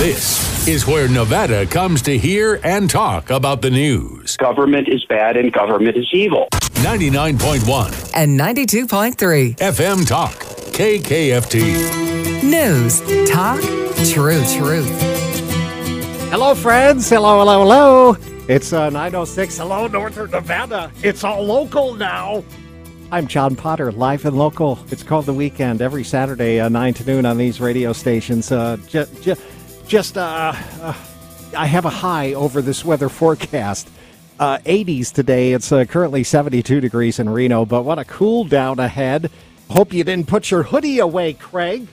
This is where Nevada comes to hear and talk about the news. Government is bad and government is evil. 99.1 and 92.3 FM Talk, KKFT. News, talk, truth. Hello, friends. Hello. It's 9:06. Hello, Northern Nevada. It's all local now. I'm John Potter, live and local. It's called The Weekend every Saturday, 9 to noon on these radio stations. I have a high over this weather forecast. 80s today. It's currently 72 degrees in Reno, but what a cool down ahead. Hope you didn't put your hoodie away, Craig.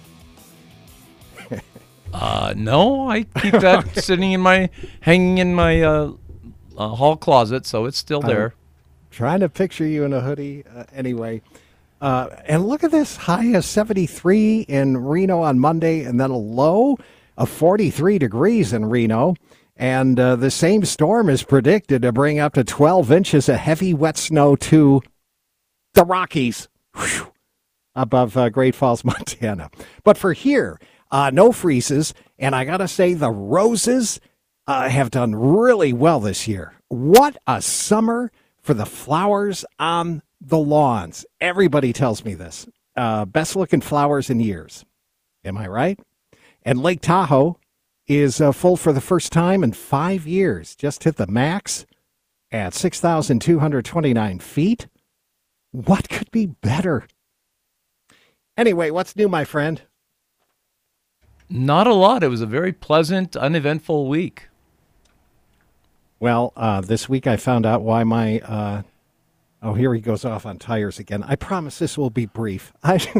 No, I keep that hanging in my hall closet, so it's still there. Trying to picture you in a hoodie. Anyway, and look at this high of 73 in Reno on Monday, and then a low of 43 degrees in Reno. And the same storm is predicted to bring up to 12 inches of heavy wet snow to the Rockies above Great Falls, Montana. But for here, no freezes. And I got to say, the roses have done really well this year. What a summer for the flowers on the lawns. Everybody tells me this. Best looking flowers in years. Am I right? And Lake Tahoe is full for the first time in 5 years. Just hit the max at 6,229 feet. What could be better? Anyway, what's new, my friend? Not a lot. It was a very pleasant, uneventful week. Well, this week I found out why my, here he goes off on tires again. I promise this will be brief.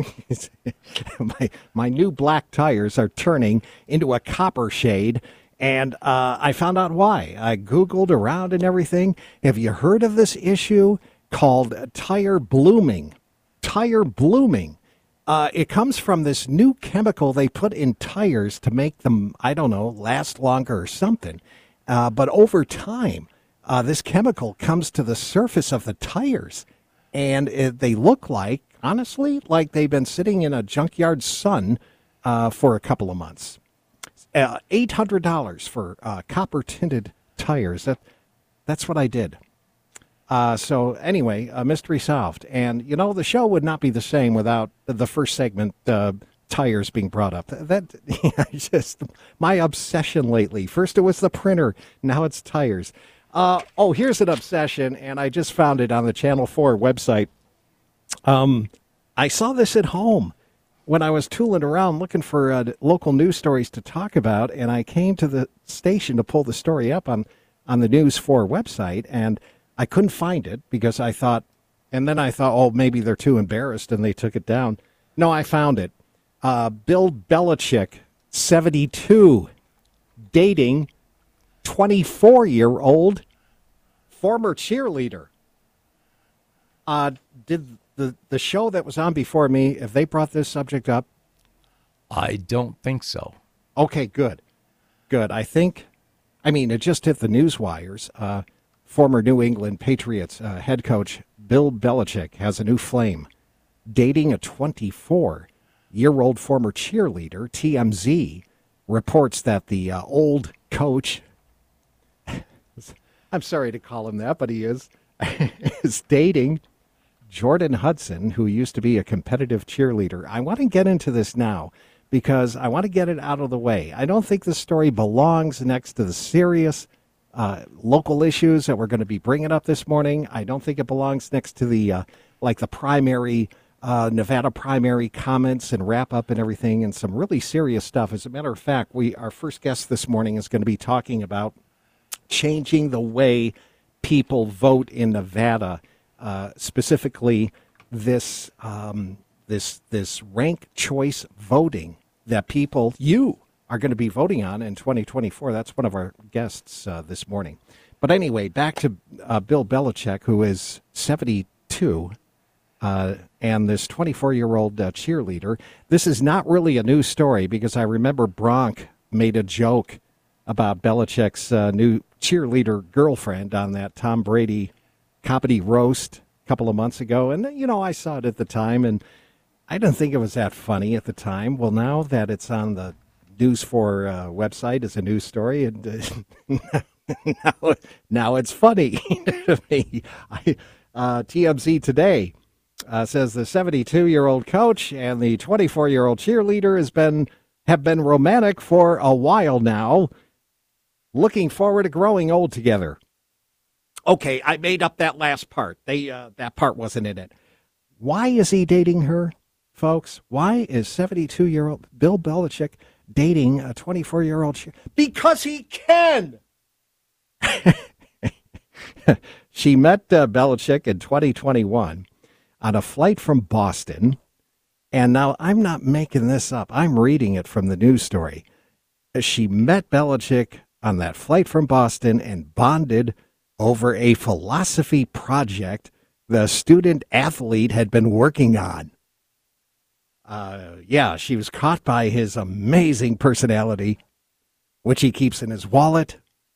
My new black tires are turning into a copper shade, and I found out why. I Googled around and everything. Have you heard of this issue called tire blooming? Tire blooming. It comes from this new chemical they put in tires to make them, last longer or something. But over time, this chemical comes to the surface of the tires, and they look honestly, like they've been sitting in a junkyard sun for a couple of months. $800 for copper-tinted tires. That's what I did. So anyway, mystery solved. And, the show would not be the same without the first segment, tires being brought up. Just my obsession lately. First it was the printer, now it's tires. Here's an obsession, and I just found it on the Channel 4 website. I saw this at home when I was tooling around looking for local news stories to talk about, and I came to the station to pull the story up on the News 4 website, and I couldn't find it because I thought, maybe they're too embarrassed and they took it down. No, I found it. Bill Belichick, 72, dating 24-year-old former cheerleader. Did the show that was on before me, have they brought this subject up? I don't think so. Okay, good. It just hit the news wires. Former New England Patriots head coach Bill Belichick has a new flame, dating a 24-year-old former cheerleader. TMZ reports that the old coach, I'm sorry to call him that, but he is dating Jordan Hudson, who used to be a competitive cheerleader. I want to get into this now because I want to get it out of the way. I don't think this story belongs next to the serious local issues that we're going to be bringing up this morning. I don't think it belongs next to the the primary Nevada primary comments and wrap up and everything, and some really serious stuff. As a matter of fact, our first guest this morning is going to be talking about changing the way people vote in Nevada, specifically this ranked choice voting that you are going to be voting on in 2024. That's one of our guests this morning. But anyway, back to Bill Belichick, who is 72, and this 24-year-old cheerleader. This is not really a news story because I remember Bronk made a joke about Belichick's new cheerleader girlfriend on that Tom Brady comedy roast a couple of months ago. And, I saw it at the time, and I didn't think it was that funny at the time. Well, now that it's on the News 4 website as a news story, and now it's funny to me. TMZ Today says the 72-year-old coach and the 24-year-old cheerleader have been romantic for a while now, looking forward to growing old together. Okay, I made up that last part. That part wasn't in it. Why is he dating her, folks? Why is 72-year-old Bill Belichick dating a 24-year-old? Because he can. She met Belichick in 2021 on a flight from Boston. And now I'm not making this up. I'm reading it from the news story. She met Belichick on that flight from Boston and bonded over a philosophy project the student athlete had been working on. She was caught by his amazing personality, which he keeps in his wallet.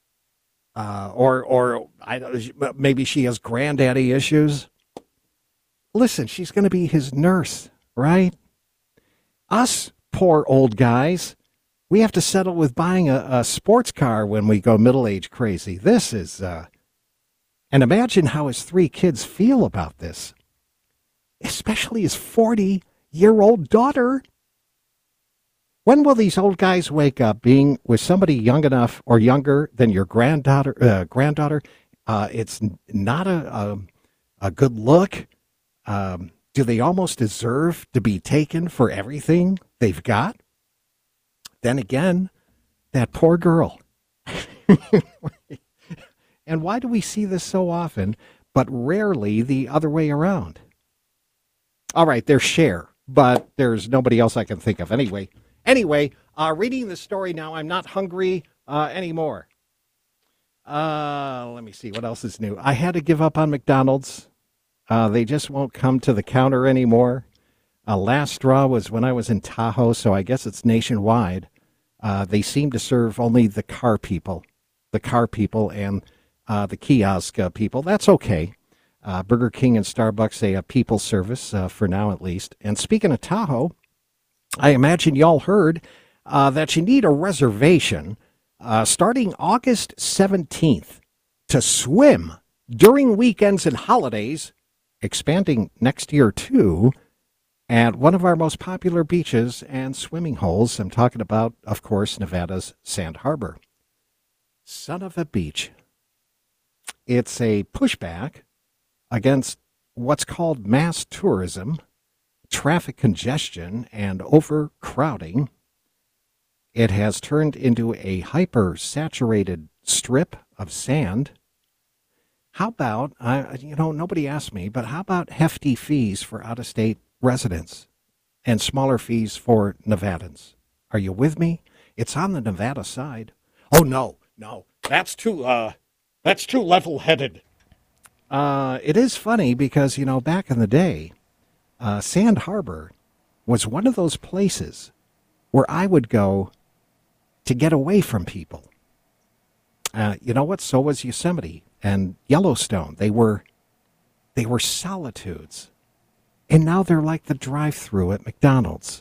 Or maybe she has granddaddy issues. Listen, she's going to be his nurse, right? Us poor old guys, we have to settle with buying a sports car when we go middle-age crazy. This is, and imagine how his 3 kids feel about this, especially his 40-year-old daughter. When will these old guys wake up being with somebody young enough or younger than your granddaughter? It's not a good look. Do they almost deserve to be taken for everything they've got? Then again, that poor girl. And why do we see this so often, but rarely the other way around? All right, there's Cher, but there's nobody else I can think of. Anyway, reading the story now, I'm not hungry anymore. Let me see, what else is new? I had to give up on McDonald's. They just won't come to the counter anymore. Last straw was when I was in Tahoe, so I guess it's nationwide. They seem to serve only the car people and the kiosk people. That's okay. Burger King and Starbucks say a people service for now at least. And speaking of Tahoe, I imagine y'all heard that you need a reservation starting August 17th to swim during weekends and holidays, expanding next year too, at one of our most popular beaches and swimming holes. I'm talking about, of course, Nevada's Sand Harbor. Son of a beach. It's a pushback against what's called mass tourism, traffic congestion, and overcrowding. It has turned into a hyper-saturated strip of sand. How about, nobody asked me, but how about hefty fees for out-of-state residents and smaller fees for Nevadans? Are you with me? It's on the Nevada side. Oh, no, that's too level-headed. It is funny because, back in the day, Sand Harbor was one of those places where I would go to get away from people. You know what? So was Yosemite and Yellowstone. They were solitudes. And now they're like the drive-thru at McDonald's.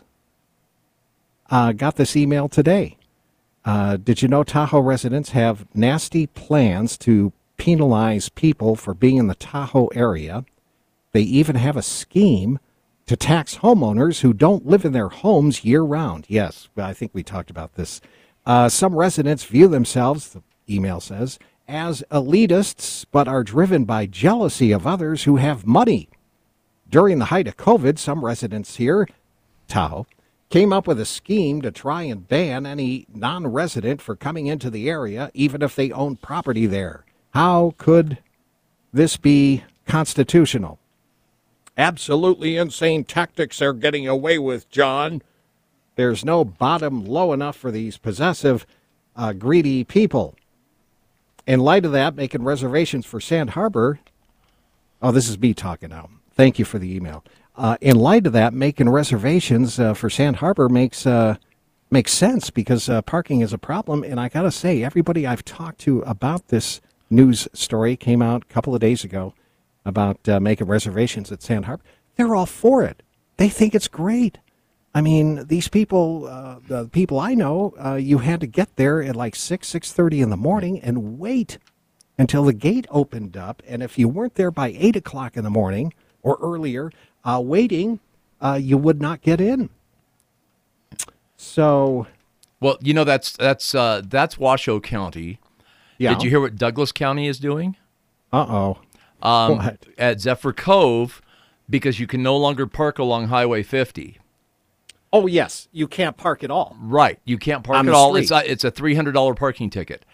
Got this email today. Did you know Tahoe residents have nasty plans to penalize people for being in the Tahoe area? They even have a scheme to tax homeowners who don't live in their homes year-round. Yes, I think we talked about this. Some residents view themselves, the email says, as elitists, but are driven by jealousy of others who have money. During the height of COVID, some residents here, Tahoe, came up with a scheme to try and ban any non-resident for coming into the area, even if they own property there. How could this be constitutional? Absolutely insane tactics they're getting away with, John. There's no bottom low enough for these possessive, greedy people. In light of that, making reservations for Sand Harbor, this is me talking now. Thank you for the email. In light of that, making reservations for Sand Harbor makes sense because parking is a problem. And I got to say, everybody I've talked to about this news story came out a couple of days ago about making reservations at Sand Harbor. They're all for it. They think it's great. I mean, these people, the people I know, you had to get there at like 6:30 in the morning and wait until the gate opened up. And if you weren't there by 8 o'clock in the morning or earlier, waiting, you would not get in. So, Well, that's Washoe County. yeah. Did you hear what Douglas County is doing? Uh-oh. What? At Zephyr Cove, because you can no longer park along Highway 50. Oh, yes. You can't park at all. Right. You can't park On at the all. street. It's a $300 parking ticket.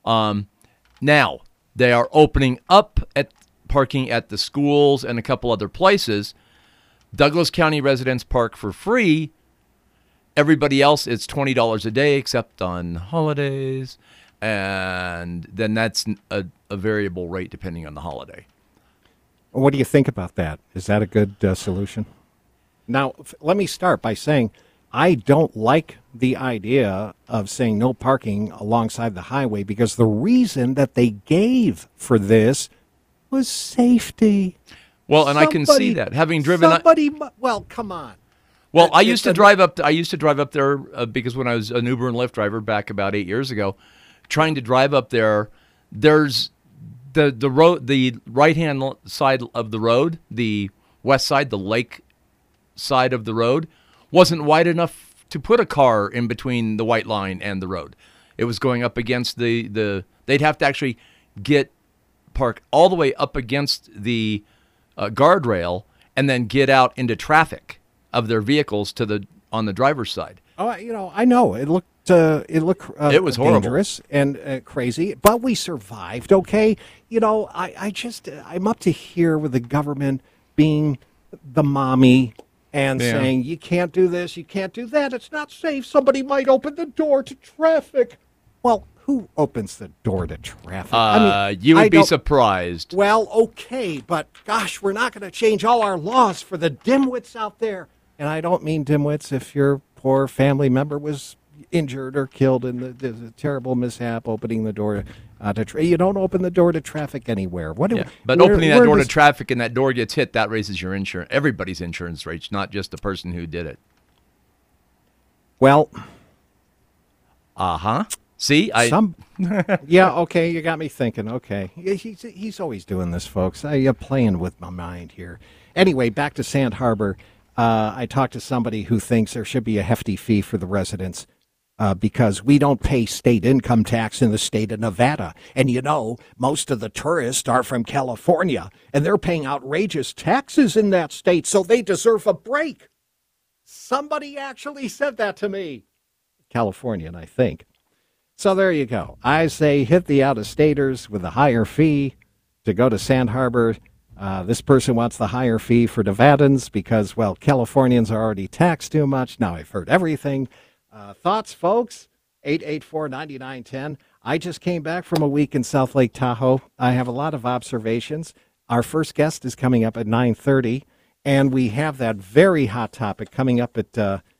Now, they are opening up at parking at the schools and a couple other places. Douglas County residents park for free. Everybody else, it's $20 a day except on holidays. And then that's a variable rate depending on the holiday. What do you think about that? Is that a good solution? Now, let me start by saying I don't like the idea of saying no parking alongside the highway because the reason that they gave for this was safety. Well, and I can see that having driven. Well, come on. Well, I used to drive up there because when I was an Uber and Lyft driver back about 8 years ago, trying to drive up there, there's the road, the right-hand side of the road, the west side, the lake side of the road, wasn't wide enough to put a car in between the white line and the road. It was going up against they'd have to actually park all the way up against the guardrail and then get out into traffic of their vehicles on the driver's side. Oh, I know it looked it was horrible. dangerous and crazy, but we survived. Okay, I'm up to here with the government being the mommy and saying you can't do this, you can't do that. It's not safe. Somebody might open the door to traffic. Well, who opens the door to traffic? You would be surprised. Well, okay, but gosh, we're not going to change all our laws for the dimwits out there. And I don't mean dimwits if your poor family member was injured or killed in the terrible mishap opening the door to you don't open the door to traffic anywhere. But opening that door to traffic and that door gets hit, that raises your insurance, everybody's insurance rates, not just the person who did it. Well, See, yeah, okay, you got me thinking. Okay, he's always doing this, folks. You're playing with my mind here. Anyway, back to Sand Harbor. I talked to somebody who thinks there should be a hefty fee for the residents because we don't pay state income tax in the state of Nevada. And most of the tourists are from California, and they're paying outrageous taxes in that state, so they deserve a break. Somebody actually said that to me. Californian, I think. So there you go. I say hit the out-of-staters with a higher fee to go to Sand Harbor. This person wants the higher fee for Nevadans because, well, Californians are already taxed too much. Now I've heard everything. Thoughts, folks? 884-9910. I just came back from a week in South Lake Tahoe. I have a lot of observations. Our first guest is coming up at 9:30, and we have that very hot topic coming up at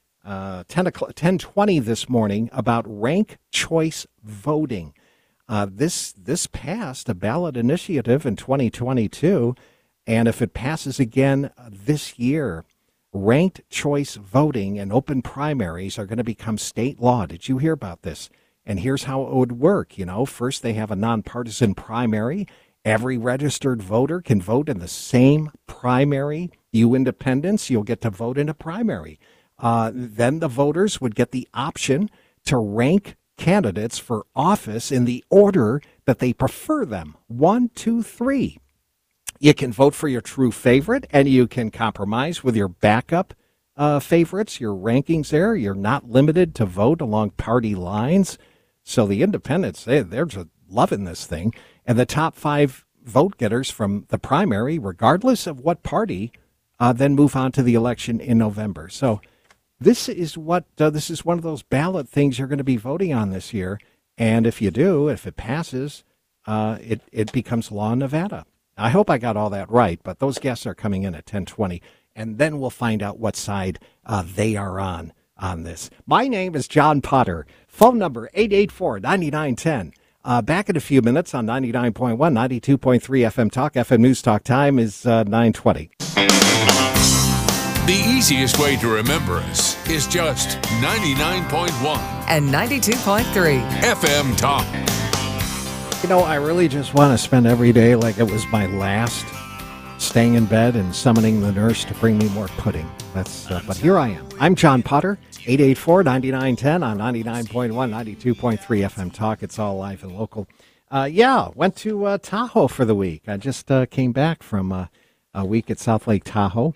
10:20 this morning about rank choice voting. This passed a ballot initiative in 2022, and if it passes again this year, ranked choice voting and open primaries are going to become state law. Did you hear about this? And here's how it would work. First they have a nonpartisan primary. Every registered voter can vote in the same primary. You independents, you'll get to vote in a primary. Then the voters would get the option to rank candidates for office in the order that they prefer them. 1, 2, 3. You can vote for your true favorite, and you can compromise with your backup favorites, your rankings there. You're not limited to vote along party lines. So the independents, they're just loving this thing. And the top 5 vote getters from the primary, regardless of what party, then move on to the election in November. So this is one of those ballot things you're going to be voting on this year. And if it passes, it becomes law in Nevada. I hope I got all that right, but those guests are coming in at 10:20, and then we'll find out what side they are on this. My name is John Potter. Phone number 884-9910. Back in a few minutes on 99.1, 92.3 FM Talk. FM News Talk time is 9:20. The easiest way to remember us is just 99.1 And 92.3. FM Talk. You know, I really just want to spend every day like it was my last, staying in bed and summoning the nurse to bring me more pudding. But here I am. I'm John Potter, 884-9910 on 99.1, 92.3 FM Talk. It's all live and local. Went to Tahoe for the week. I just came back from a week at South Lake Tahoe,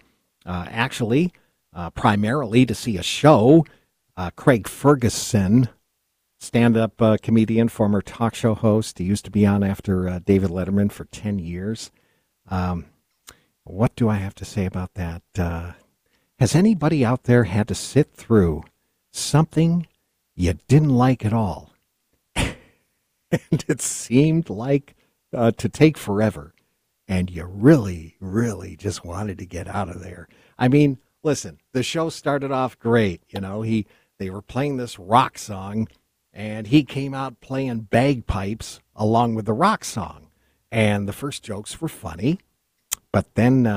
primarily to see a show. Craig Ferguson, stand-up comedian, former talk show host. He used to be on after David Letterman for 10 years. What do I have to say about that? Has anybody out there had to sit through something you didn't like at all? And it seemed like to take forever. And you really, really just wanted to get out of there. I mean, listen, the show started off great. You know, they were playing this rock song, and he came out playing bagpipes along with the rock song. And the first jokes were funny, but then,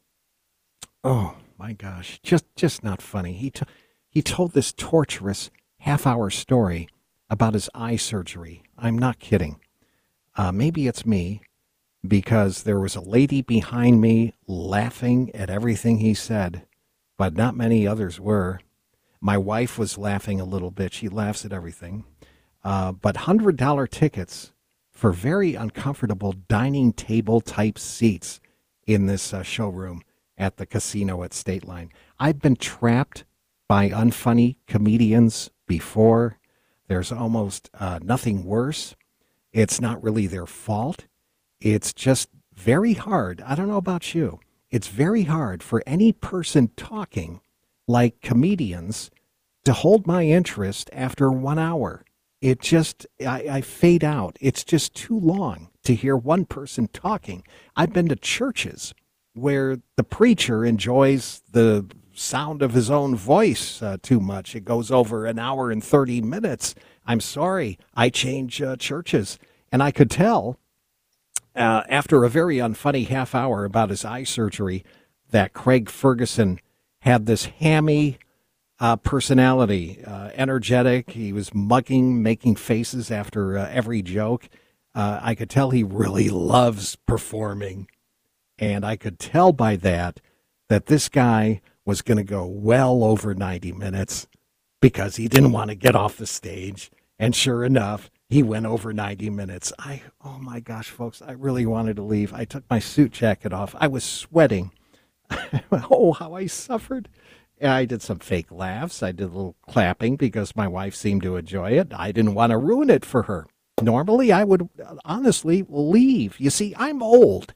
oh my gosh, just not funny. He told this torturous half-hour story about his eye surgery. I'm not kidding. Maybe it's me, because there was a lady behind me laughing at everything he said, but not many others were. My wife was laughing a little bit. She laughs at everything. But $100 tickets for very uncomfortable dining table type seats in this showroom at the casino at State Line. I've been trapped by unfunny comedians before. There's almost nothing worse. It's not really their fault. It's just very hard. I don't know about you. It's very hard for any person talking like comedians to hold my interest after 1 hour. It just, I fade out. It's just too long to hear one person talking. I've been to churches where the preacher enjoys the sound of his own voice too much. It goes over an hour and 30 minutes. I'm sorry. I change churches. And I could tell after a very unfunny half hour about his eye surgery that Craig Ferguson had this hammy personality, energetic. He was mugging, making faces after every joke. I could tell he really loves performing. And I could tell by that this guy was going to go well over 90 minutes because he didn't want to get off the stage. And sure enough, he went over 90 minutes. Oh my gosh, folks, I really wanted to leave. I took my suit jacket off. I was sweating. Oh, how I suffered. And I did some fake laughs. I did a little clapping because my wife seemed to enjoy it. I didn't want to ruin it for her. Normally, I would honestly leave. You see, I'm old.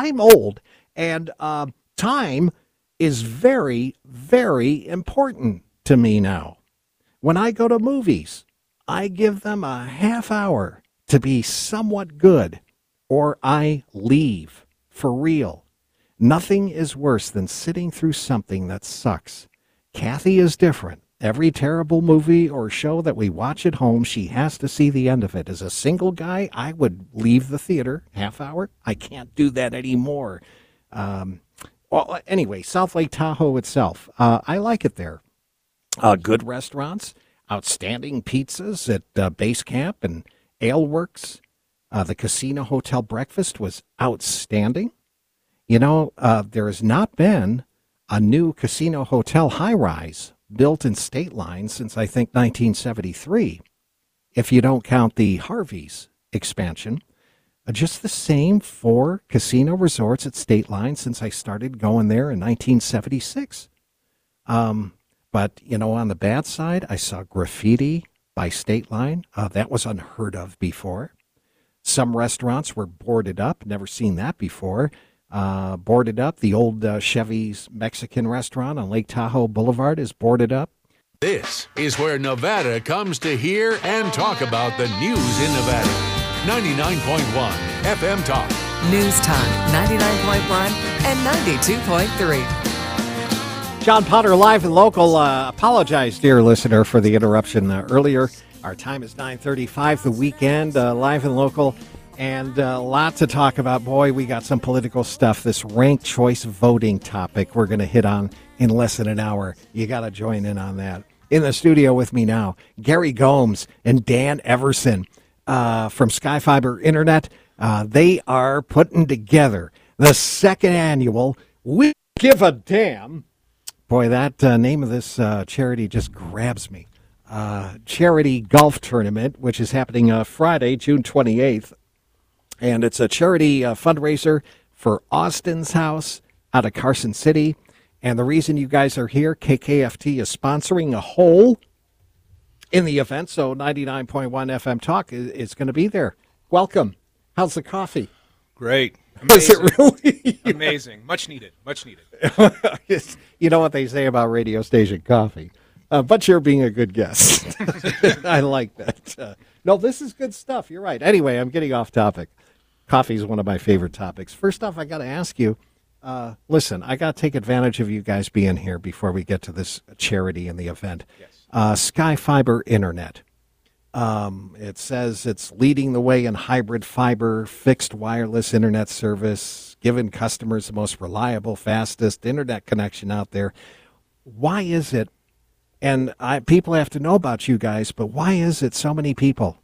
And time is very, very important to me now. When I go to movies, I give them a half hour to be somewhat good, or I leave for real. Nothing is worse than sitting through something that sucks. Kathy is different. Every terrible movie or show that we watch at home, she has to see the end of it. As a single guy, I would leave the theater half hour. I can't do that anymore. Well, anyway, South Lake Tahoe itself, I like it there. Good restaurants, outstanding pizzas at Base Camp and Ale Works. The Casino Hotel breakfast was outstanding. You know, there has not been a new casino hotel high-rise built in State Line since, I think, 1973, if you don't count the Harvey's expansion. Just the same 4 casino resorts at State Line since I started going there in 1976. But, you know, on the bad side, I saw graffiti by State Line. That was unheard of before. Some restaurants were boarded up. Never seen that before. Boarded up. The old Chevy's Mexican restaurant on Lake Tahoe Boulevard is boarded up. This is where Nevada comes to hear and talk about the news in Nevada. 99.1 FM Talk. News Time, 99.1 and 92.3. John Potter, live and local. Apologize, dear listener, for the interruption earlier. Our time is 9:35, the weekend, live and local. And a lot to talk about. Boy, we got some political stuff. This ranked choice voting topic we're going to hit on in less than an hour. You got to join in on that. In the studio with me now, Gary Gomes and Dan Everson from Sky Fiber Internet. They are putting together the second annual We Give a Damn. Boy, that name of this charity just grabs me. Charity Golf Tournament, which is happening Friday, June 28th. And it's a charity fundraiser for Austin's House out of Carson City. And the reason you guys are here, KKFT is sponsoring a hole in the event. So 99.1 FM Talk is going to be there. Welcome. How's the coffee? Great. Is it really? Amazing. Much needed. Much needed. You know what they say about radio station coffee. But you're being a good guest. I like that. No, this is good stuff. You're right. Anyway, I'm getting off topic. Coffee is one of my favorite topics. First off, I got to ask you, listen, I got to take advantage of you guys being here before we get to this charity and the event. Yes. Sky Fiber Internet. It says it's leading the way in hybrid fiber, fixed wireless internet service, giving customers the most reliable, fastest internet connection out there. Why is it, and people have to know about you guys, but why is it so many people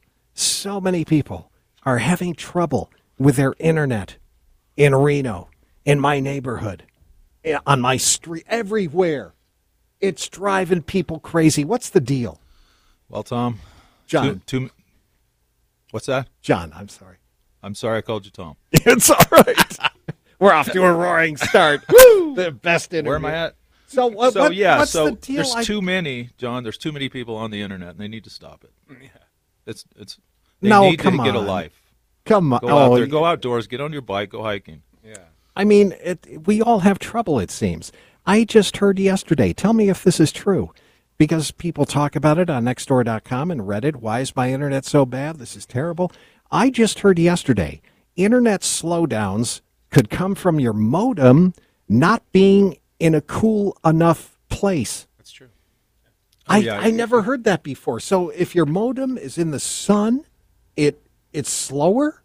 are having trouble with their internet in Reno, in my neighborhood, on my street, everywhere? It's driving people crazy. What's the deal? Well, Tom. John. What's that? John, I'm sorry. I'm sorry I called you Tom. It's all right. We're off to a roaring start. Woo! The best interview. Where am I at? So, what's the deal? There's too many, John. There's too many people on the internet, and they need to stop it. Yeah. They need to get a life. Come on. Go out there. Go outdoors. Get on your bike. Go hiking. Yeah. I mean, we all have trouble, it seems. I just heard yesterday. Tell me if this is true. Because people talk about it on Nextdoor.com and Reddit. Why is my internet so bad? This is terrible. I just heard yesterday, internet slowdowns could come from your modem not being in a cool enough place. That's true. I never heard that before. So if your modem is in the sun, it's slower?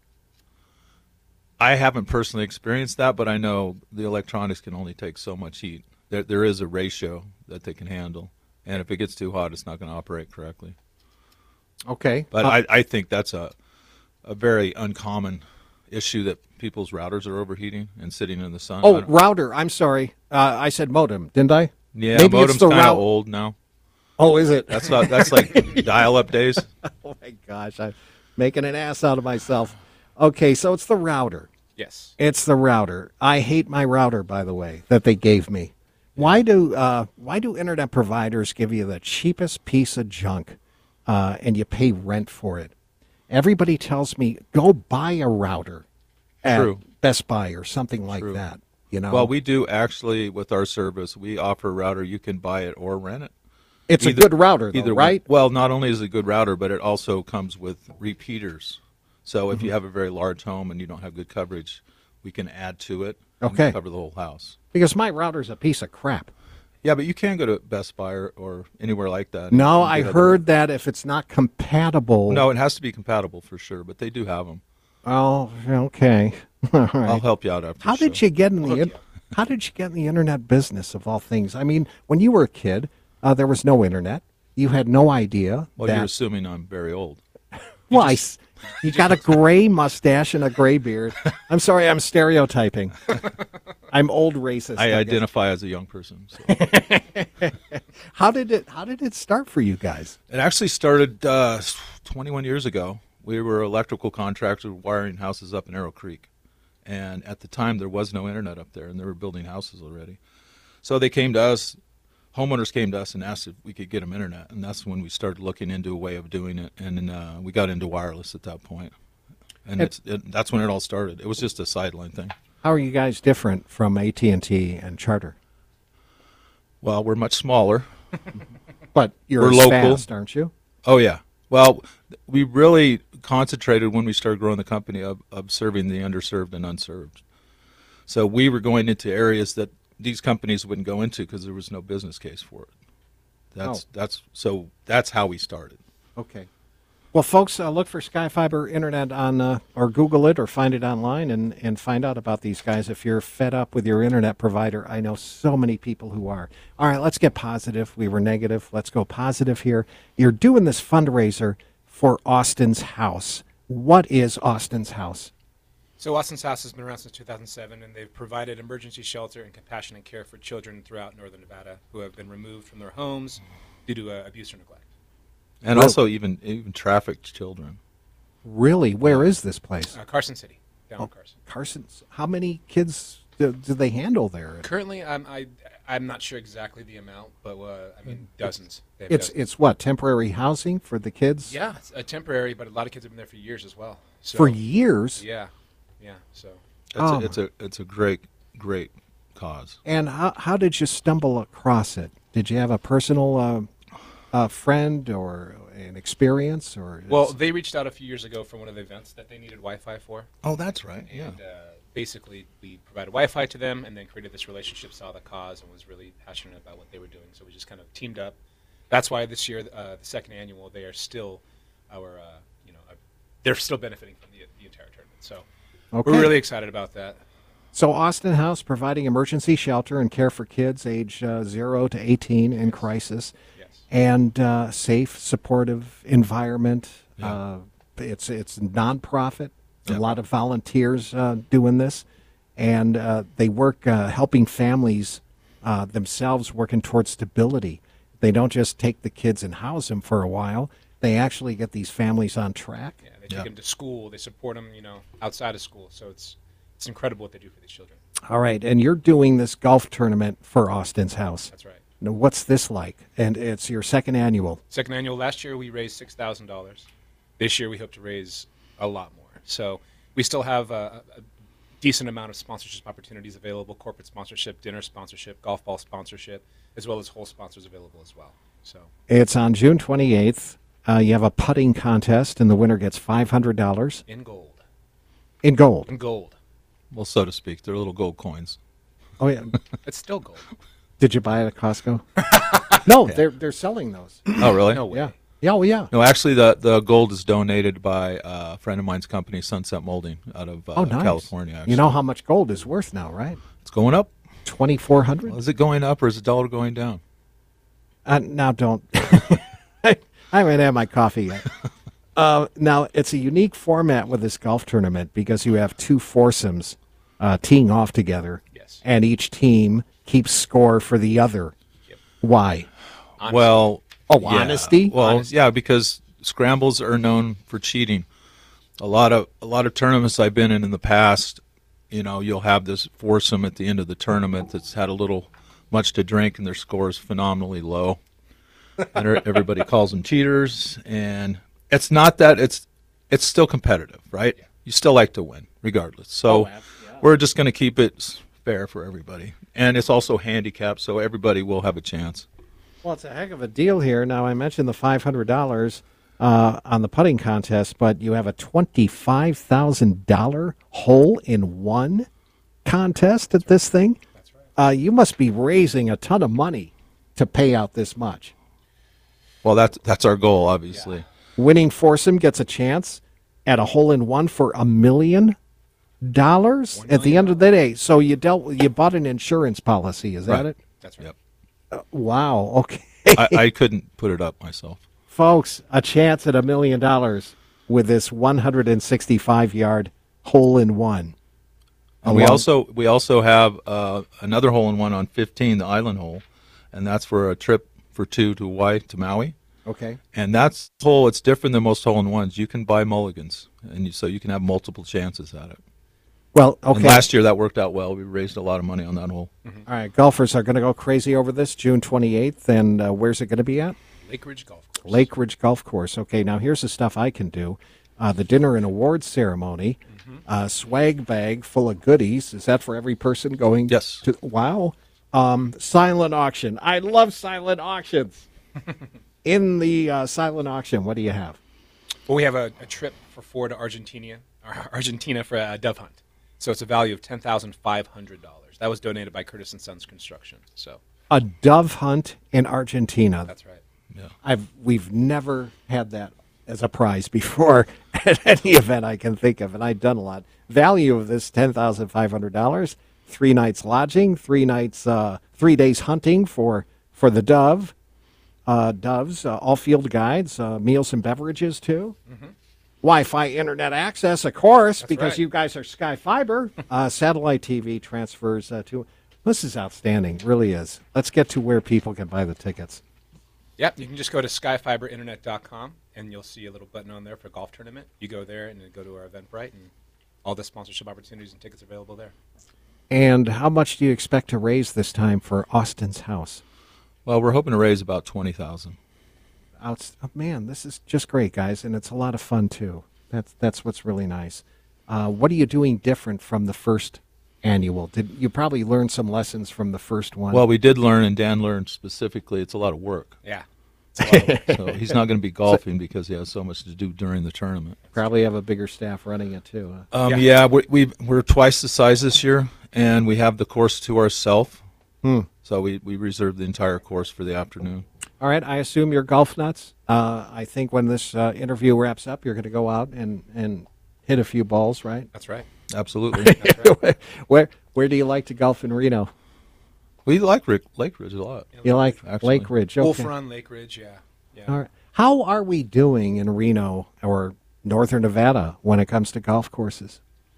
I haven't personally experienced that, but I know the electronics can only take so much heat. There is a ratio that they can handle. And if it gets too hot, it's not going to operate correctly. Okay. But I think that's a very uncommon issue that people's routers are overheating and sitting in the sun. Oh, router. I'm sorry. I said modem, didn't I? Yeah, maybe modem's kind of old now. Oh, is it? That's like dial-up days. Oh, my gosh. I'm making an ass out of myself. Okay, so it's the router. Yes. It's the router. I hate my router, by the way, that they gave me. Why do internet providers give you the cheapest piece of junk and you pay rent for it? Everybody tells me, go buy a router at Best Buy or something like that. You know? Well, we do actually with our service. We offer a router. You can buy it or rent it. It's a good router, though, right? Well, not only is it a good router, but it also comes with repeaters. So if you have a very large home and you don't have good coverage, we can add to it and cover the whole house. Because my router's a piece of crap. Yeah, but you can go to Best Buy or anywhere like that. No, I heard that if it's not compatible. No, it has to be compatible for sure, but they do have them. Oh, okay. All right. I'll help you out after. How did you get in the internet business of all things? I mean, when you were a kid, there was no internet. You had no idea. Well, you're assuming I'm very old. Well, you got a gray mustache and a gray beard. I'm sorry, I'm stereotyping. I'm old racist. I identify as a young person. So. How did it start for you guys? It actually started 21 years ago. We were electrical contractors wiring houses up in Arrow Creek. And at the time, there was no internet up there, and they were building houses already. So they came to us. Homeowners came to us and asked if we could get them internet, and that's when we started looking into a way of doing it, and we got into wireless at that point. And that's when it all started. It was just a sideline thing. How are you guys different from AT&T and Charter? Well, we're much smaller. But we're local, fast, aren't you? Oh, yeah. Well, we really concentrated when we started growing the company of serving the underserved and unserved. So we were going into areas that these companies wouldn't go into because there was no business case for it. That's how we started. Okay. Well, folks, look for Sky Fiber Internet on, or Google it or find it online and find out about these guys. If you're fed up with your internet provider, I know so many people who are. All right, let's get positive. We were negative. Let's go positive here. You're doing this fundraiser for Austin's House. What is Austin's House? So Austin's House has been around since 2007, and they've provided emergency shelter and compassionate care for children throughout northern Nevada who have been removed from their homes due to abuse or neglect. And also even trafficked children. Really? Where is this place? Carson City, down in Carson. Carson. How many kids do they handle there? Currently, I'm not sure exactly the amount, but I mean dozens. They have It's dozens. it's what, temporary housing for the kids? Yeah, it's temporary, but a lot of kids have been there for years as well. So, For years? Yeah, yeah. So It's a great cause. And how did you stumble across it? Did you have a personal friend or an experience? well, they reached out a few years ago for one of the events that they needed Wi-Fi for. Oh, that's right. Yeah. And basically, we provided Wi-Fi to them, and then created this relationship, saw the cause, and was really passionate about what they were doing. So we just kind of teamed up. That's why this year, the second annual, they are still our, they're still benefiting from the entire tournament. So Okay. we're really excited about that. So Austin House providing emergency shelter and care for kids age 0 to 18 in crisis, Yes. and safe, supportive environment. Yeah. It's nonprofit. Yeah. A lot of volunteers doing this, and they work helping families themselves, working towards stability. They don't just take the kids and house them for a while. They actually get these families on track. Yeah, they take them to school. They support them, outside of school. So it's incredible what they do for these children. All right, and you're doing this golf tournament for Austin's House. That's right. Now, what's this like? And it's your second annual. Second annual. Last year we raised $6,000. This year we hope to raise a lot more. So we still have a decent amount of sponsorship opportunities available: corporate sponsorship, dinner sponsorship, golf ball sponsorship, as well as hole sponsors available as well. So It's on June 28th. You have a putting contest, and the winner gets $500 in gold. in gold. In gold. Well, so to speak, they're little gold coins. Oh yeah. It's still gold. Did you buy it at Costco? No, they're selling those. Oh, really? No way. Yeah. Yeah. Oh yeah. No, actually, the gold is donated by a friend of mine's company, Sunset Molding, out of Oh, nice. California. Actually. You know how much gold is worth now, right? It's going up. 2,400. Well, is it going up or is the dollar going down? Now don't. I haven't had my coffee yet. Now, it's a unique format with this golf tournament because you have two foursomes teeing off together. Yes. And each team keeps score for the other. Yep. Why? Honesty. Well, Oh, yeah. honesty? Well, Honesty. yeah, because scrambles are known for cheating. A lot of tournaments I've been in the past, you'll have this foursome at the end of the tournament that's had a little much to drink and their score is phenomenally low. And everybody calls them cheaters, and it's not that. It's still competitive, right? Yeah. You still like to win regardless. So we're just going to keep it fair for everybody. And it's also handicapped, so everybody will have a chance. Well, it's a heck of a deal here. Now, I mentioned the $500 on the putting contest, but you have a $25,000 hole-in-one contest at this thing. That's right. You must be raising a ton of money to pay out this much. Well, that's our goal, obviously. Winning foursome gets a chance at a hole-in-one for $1 million at the end of the day. So you bought an insurance policy, is that Right. it? That's right. Yep. Wow, okay. I couldn't put it up myself. Folks, a chance at $1 million with this 165-yard hole-in-one. And we also have another hole in one on 15, the island hole, and that's for a trip for two to Hawaii to Maui. Okay. And that's hole. It's different than most hole in ones. You can buy mulligans, and so you can have multiple chances at it. Well, And okay. last year that worked out well. We raised a lot of money on that hole. All right, golfers are going to go crazy over this June 28th, and where's it going to be at? Lake Ridge Golf Course. Lake Ridge Golf Course. Okay, now here's the stuff I can do. The dinner and awards ceremony, swag bag full of goodies. Is that for every person going? Yes. Wow. Silent auction. I love silent auctions. In the silent auction, what do you have? Well, we have a trip for four to Argentina for a dove hunt. So it's a value of $10,500. That was donated by Curtis and Sons Construction. So A dove hunt in Argentina. that's right. Yeah. We've never had that as a prize before at any event I can think of, and I've done a lot. Value of this $10,500. 3 nights lodging, 3 nights, 3 days hunting for the doves, all field guides, meals and beverages too. Mm-hmm. Wi-Fi internet access, of course, because right. you guys are Sky Fiber. Satellite TV transfers to. This is outstanding, really is. Let's get to where people can buy the tickets. Yep, you can just go to skyfiberinternet.com, and you'll see a little button on there for golf tournament. You go there, and then go to our Eventbrite, and all the sponsorship opportunities and tickets available there. And how much do you expect to raise this time for Austin's house? Well, we're hoping to raise about $20,000. Man, this is just great, guys, and it's a lot of fun too. That's what's really nice. What are you doing different from the first annual? Did you probably learn some lessons from the first one? Well, we did learn, and Dan learned specifically, it's a lot of work. Yeah. So he's not going to be golfing because he has so much to do during the tournament. Probably have a bigger staff running it too. Yeah, we're twice the size this year, and we have the course to ourselves. So we reserved the entire course for the afternoon. All right, I assume you're golf nuts. I think when this interview wraps up, you're going to go out and hit a few balls, right? That's right. Absolutely. That's right. Where do you like to golf in Reno? We like Lake Ridge a lot. You like actually. Lake Ridge? Okay. Wolf Run, Lake Ridge, yeah. All right. How are we doing in Reno or Northern Nevada when it comes to golf courses?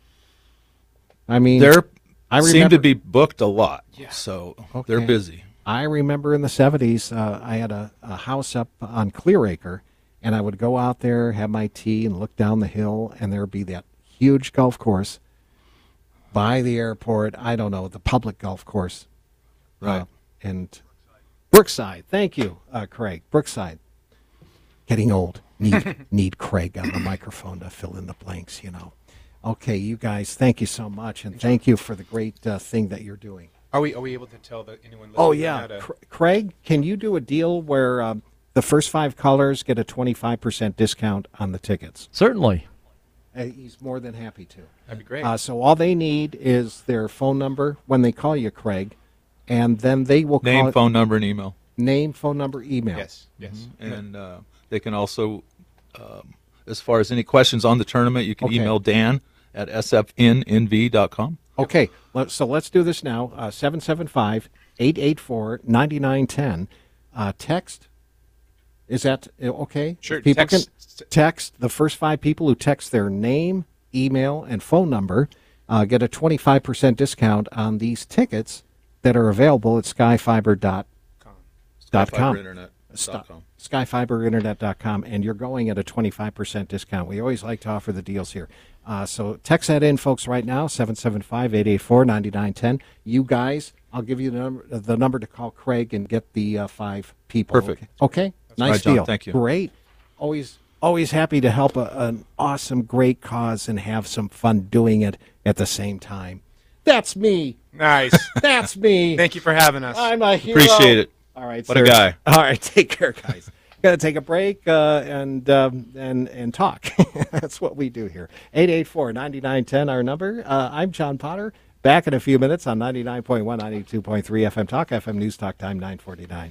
I mean, I seem to be booked a lot, so they're Okay. busy. I remember in the 70s, I had a house up on Clearacre, and I would go out there, have my tea, and look down the hill, and there would be that huge golf course by the airport. I don't know, the public golf course. Right. And Brookside. Thank you, Craig. Brookside. Getting old. Need Craig on the microphone to fill in the blanks, you know. Okay, you guys, thank you so much, and thank you for the great thing that you're doing. Are we able to tell anyone listening? Oh, yeah. how to- Craig, can you do a deal where the first 5 callers get a 25% discount on the tickets? Certainly. He's more than happy to. That'd be great. So all they need is their phone number when they call you, Craig, and then they will call Name, phone number, and email. Name, phone number, email. Yes. And they can also, as far as any questions on the tournament, you can Okay. email Dan at sfnnv.com. Okay, so let's do this now. 775-884-9910. Text. Is that okay? Sure, People text. can text. The first 5 people who text their name, email, and phone number get a 25% discount on these tickets that are available at skyfiber.com. SkyFiberInternet.com. Skyfiberinternet.com, and you're going at a 25% discount. We always like to offer the deals here. So text that in, folks, right now, 775-884-9910. You guys, I'll give you the number to call Craig and get the 5 people. Perfect. Okay? Nice right, John. deal. Thank you. Great. Always happy to help an awesome, great cause and have some fun doing it at the same time. That's me. Nice. That's me. Thank you for having us. I'm a hero. Appreciate it. All right, What sir. a guy. All right, take care, guys. Got to take a break and talk. That's what we do here. 884-9910, our number. I'm John Potter. Back in a few minutes on 99.1, 92.3 FM Talk, FM News Talk Time 949.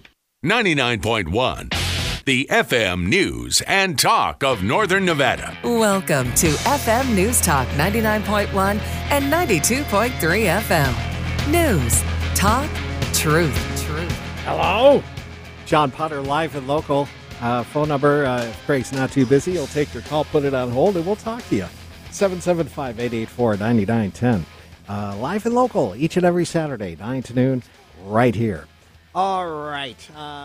99.1, the FM News and Talk of Northern Nevada. Welcome to FM News Talk 99.1 and 92.3 FM. News, talk, truth. Hello. John Potter, live and local. Phone number, if Craig's not too busy, he'll take your call, put it on hold, and we'll talk to you. 775-884-9910. Live and local, each and every Saturday, 9 to noon, right here. All right.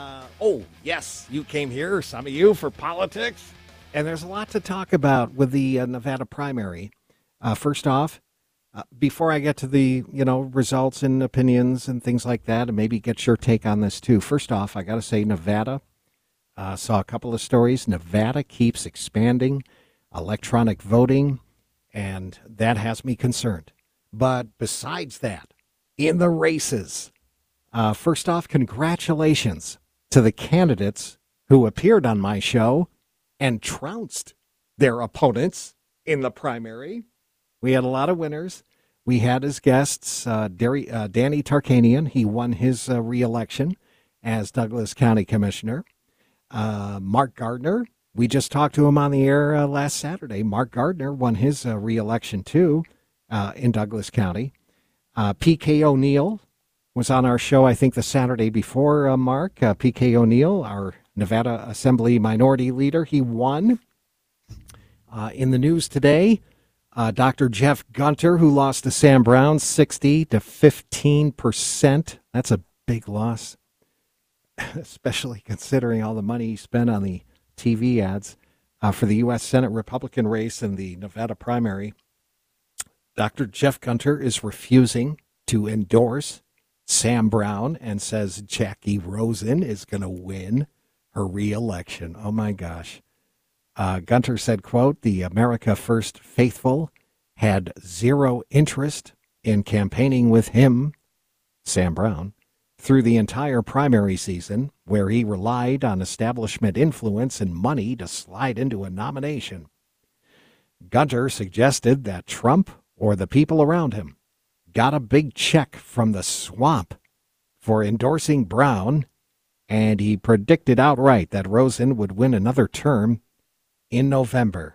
Yes, you came here, some of you, for politics. And there's a lot to talk about with the Nevada primary. First off, before I get to the, results and opinions and things like that, and maybe get your take on this too. First off, I got to say Nevada, saw a couple of stories. Nevada keeps expanding electronic voting, and that has me concerned. But besides that, in the races, first off, congratulations to the candidates who appeared on my show and trounced their opponents in the primary. We had a lot of winners. We had as guests Danny Tarkanian. He won his re-election as Douglas County Commissioner. Mark Gardner We just talked to him on the air last Saturday. Mark Gardner won his re-election, too, in Douglas County. P.K. O'Neill was on our show, I think, the Saturday before Mark. P.K. O'Neill, our Nevada Assembly Minority Leader, he won. In the news today, Dr. Jeff Gunter, who lost to Sam Brown 60 to 15%. That's a big loss, especially considering all the money he spent on the TV ads for the U.S. Senate Republican race in the Nevada primary. Dr. Jeff Gunter is refusing to endorse Sam Brown and says Jackie Rosen is going to win her re-election. Oh, my gosh. Gunter said, quote, the America First faithful had zero interest in campaigning with him, Sam Brown, through the entire primary season, where he relied on establishment influence and money to slide into a nomination. Gunter suggested that Trump or the people around him got a big check from the swamp for endorsing Brown, and he predicted outright that Rosen would win another term in November.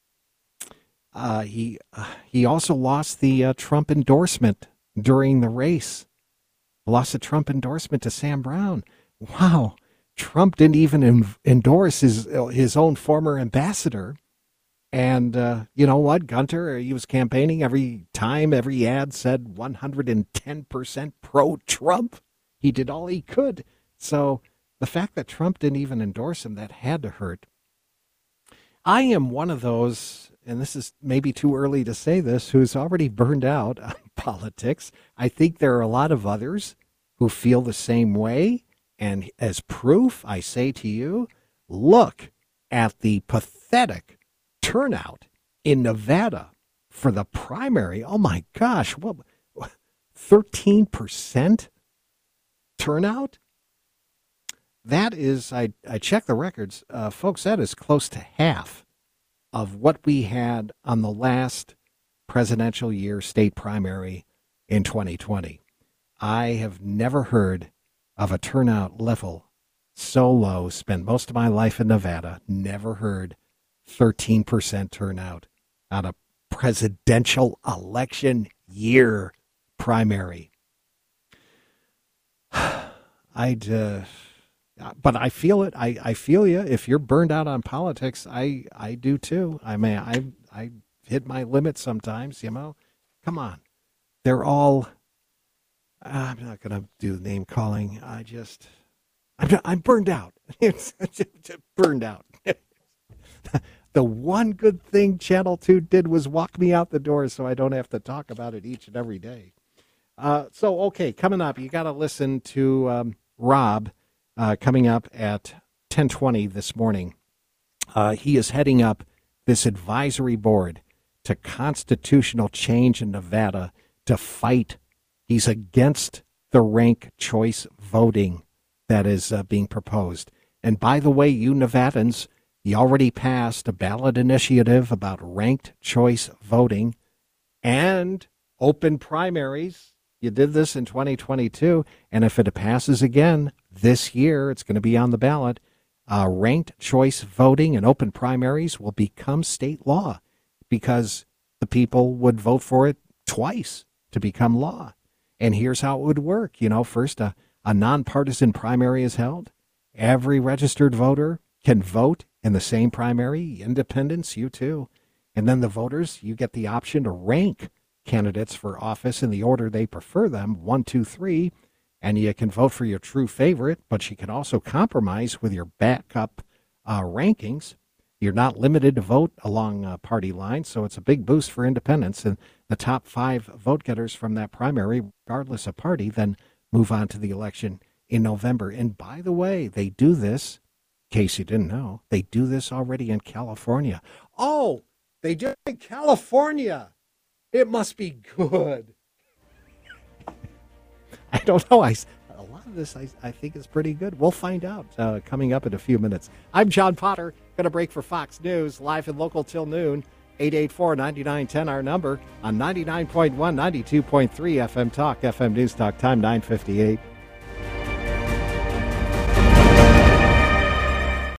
He also lost the Trump endorsement during the race. Lost a Trump endorsement to Sam Brown. Wow. Trump didn't even endorse his own former ambassador. And you know what? Gunter, he was campaigning every time. Every ad said 110% pro-Trump. He did all he could. So the fact that Trump didn't even endorse him, that had to hurt. I am one of those, and this is maybe too early to say this, who's already burned out on politics. I think there are a lot of others who feel the same way. And as proof, I say to you, look at the pathetic turnout in Nevada for the primary. Oh, my gosh. What, 13% turnout? That is, I checked the records, folks, that is close to half of what we had on the last presidential year state primary in 2020. I have never heard of a turnout level so low. Spent most of my life in Nevada, never heard 13% turnout on a presidential election year primary. But I feel it. I feel you. If you're burned out on politics, I do too. I mean, I hit my limit sometimes, you know. Come on. They're all, I'm not going to do name calling. I'm burned out. It's burned out. The one good thing Channel 2 did was walk me out the door so I don't have to talk about it each and every day. Okay, coming up, you got to listen to Rob. Coming up at 10:20 this morning. He is heading up this advisory board to constitutional change in Nevada to fight. He's against the ranked choice voting that is being proposed. And by the way, you Nevadans, he already passed a ballot initiative about ranked choice voting and open primaries. You did this in 2022, and if it passes again this year, it's going to be on the ballot. Ranked choice voting and open primaries will become state law because the people would vote for it twice to become law. And here's how it would work. You know, first, a nonpartisan primary is held. Every registered voter can vote in the same primary. Independents, you too. And then the voters, you get the option to rank candidates for office in the order they prefer them, 1, 2, 3, and you can vote for your true favorite, but you can also compromise with your backup rankings. You're not limited to vote along party lines, so it's a big boost for independents. And the top 5 vote getters from that primary, regardless of party, then move on to the election in November. And by the way, they do this, in case you didn't know, they do this already in California. Oh, they do it in California. It must be good. I don't know. A lot of this I think is pretty good. We'll find out coming up in a few minutes. I'm John Potter. Going to break for Fox News, live and local till noon. 884-9910, our number, on 99.1, 92.3 FM Talk, FM News Talk, time 9:58.